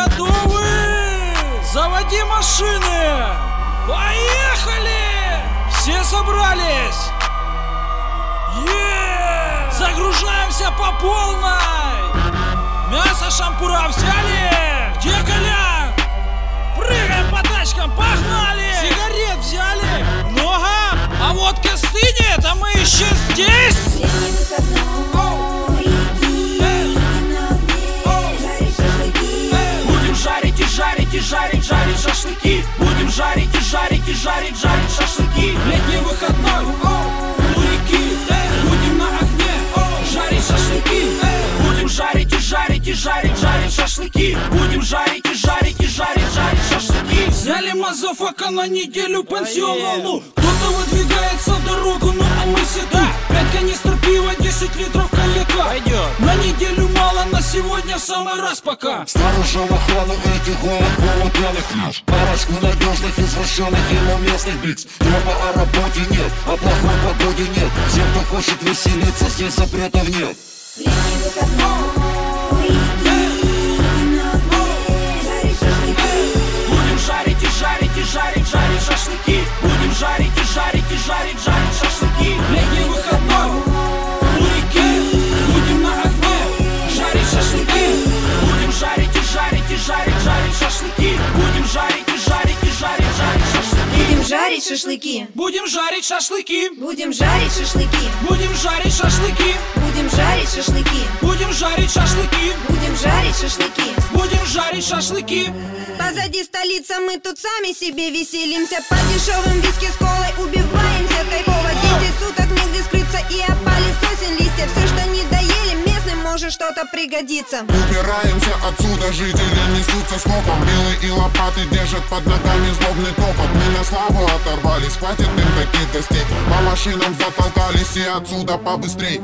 готовы? Заводи машины! Поехали! Все собрались? Загружаемся по полной! Мясо шампура взяли? Где Колян? Прыгаем по тачкам, погнали! Сигарет взяли? Много? А водка стынет, а мы еще здесь? Будем жарить и жарить и жарить, жарить шашлыки. Будем жарить и жарить и жарить, жарить шашлыки. Летний выходной, у реки, будем на огне, жарить шашлыки. Будем жарить и жарить и жарить, жарить шашлыки. Будем жарить и жарить и жарить, жарить шашлыки. Взяли мазафака на неделю пансионалу. Кто-то выдвигается в дорогу, ну а мы все тут. 5 канистр пива, 10 литров коньяка. Пойдет. На неделю мало, на сегодня в самый раз пока. Снаружи в охрану этих голых полупьяных лишь парочку надежных извращенных и местных бикс. Трёпа о работе нет, о плохой погоде нет. Всем, кто хочет веселиться, здесь запретов нет. Будем жарить и жарить и жарить, жарить шашлыки. Будем жарить и жарить и жарить, жарить шашлыки. Летний выходной, у реки, будем на огне, жарить шашлыки. Будем жарить и жарить и жарить, жарить шашлыки. Будем жарить и жарить и жарить, жарить шашлыки. Будем жарить шашлыки. Будем жарить шашлыки. Будем жарить шашлыки. Будем жарить шашлыки. Будем жарить шашлыки. Будем жарить шашлыки. Будем жарить шашлыки. Будем жарить шашлыки. Позади столица, мы тут сами себе веселимся. По дешевым виски с колой убиваемся кайфово. 10 суток негде скрыться и опали сосен листья. Все, что не доели местным, может что-то пригодится. Убираемся отсюда, жители несутся скопом. Вилы и лопаты держат под ногами злобный топот. Мы на славу оторвались, хватит им таких гостей. По машинам затолкались и отсюда побыстрей.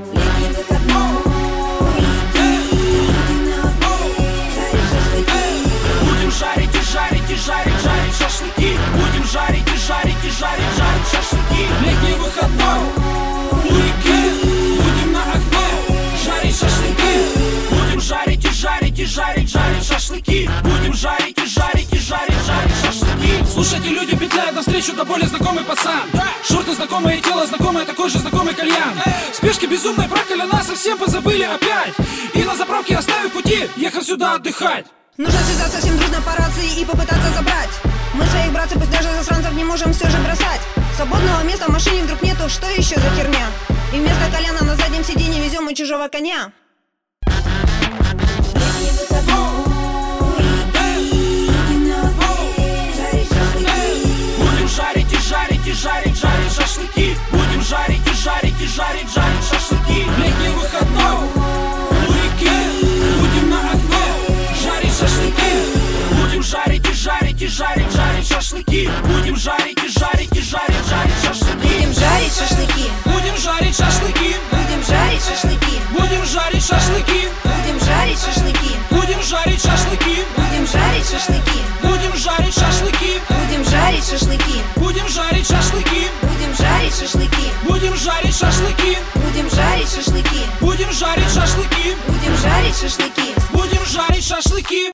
Будем жарить и жарить и жарить, жарить шашлыки. Будем жарить и жарить и жарить, жарить шашлыки. Летний выходной, у реки, будем на огне, жарить шашлыки. Будем жарить и жарить и жарить, жарить шашлыки. Будем жарить и жарить и жарить, жарить шашлыки. Слушайте, люди петляют навстречу, да более знакомый пацан. Шорты знакомые, тело знакомое, такой же знакомый кальян. Спешки безумной про Коляна совсем позабыли опять. И на заправке оставив пути, ехал сюда отдыхать. Нужно связаться всем дружно по рации и попытаться забрать. Мы своих братцев, пусть даже засранцев, не можем все же бросать. Свободного места в машине вдруг нету, что еще за херня? И вместо Коляна на заднем сиденье везем мы чужого коня. Будем жарить и жарить и жарить, жарить шашлыки. Будем жарить и жарить и жарить, жарить шашлыки. Летний выходной, у реки, будем на огне, жарить шашлыки. Будем жарить и жарить и жарить, жарить шашлыки. Будем жарить и жарить и жарить, жарить шашлыки. Будем жарить шашлыки. Будем жарить шашлыки. Будем жарить шашлыки. Будем жарить шашлыки. Будем жарить шашлыки. Будем жарить шашлыки. Будем жарить шашлыки. Будем жарить шашлыки. Будем жарить шашлыки. Будем жарить шашлыки. Будем жарить шашлыки. Будем жарить шашлыки. Будем жарить шашлыки. Будем жарить шашлыки. Будем жарить шашлыки. Будем жарить шашлыки.